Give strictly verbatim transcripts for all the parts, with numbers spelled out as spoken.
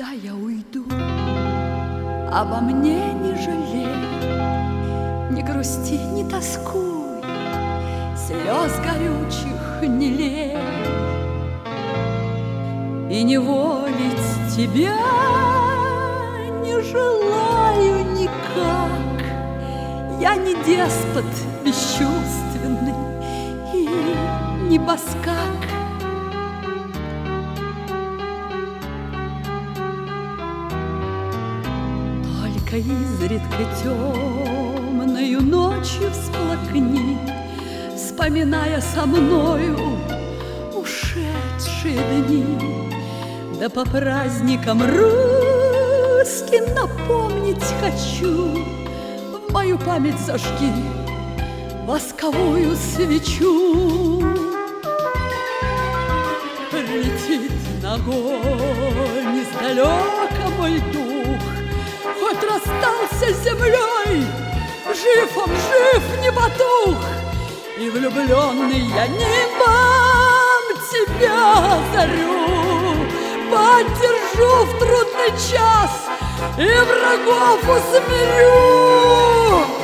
Когда я уйду, обо мне не жалей, не грусти, не тоскуй, слез горючих не лей. И не волить тебя не желаю никак. Я не деспот бесчувственный и не баскак. Только изредка темною ночью всплакни, вспоминая со мною ушедшие дни. Да по праздникам русским напомнить хочу, в мою память зажги восковую свечу. Летит ногой издалека мой дух, хоть расстался с землей, жив он, жив, не потух. И влюбленный я нимбом тебя озарю, поддержу в трудный час и врагов усмирю.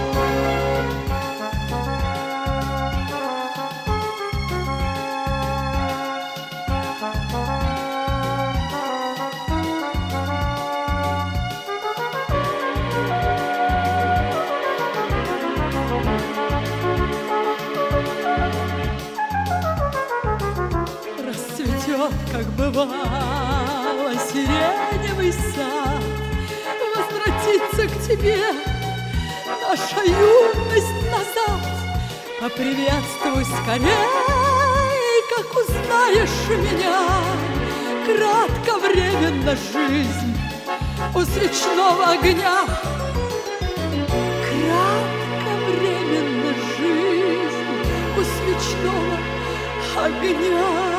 Расцветет, как бывало, сиреневый сад, возвратится к тебе наша юность назад. Поприветствуй скорей, как узнаешь меня. Кратковременна жизнь у свечного огня. Кратковременна жизнь у свечного огня.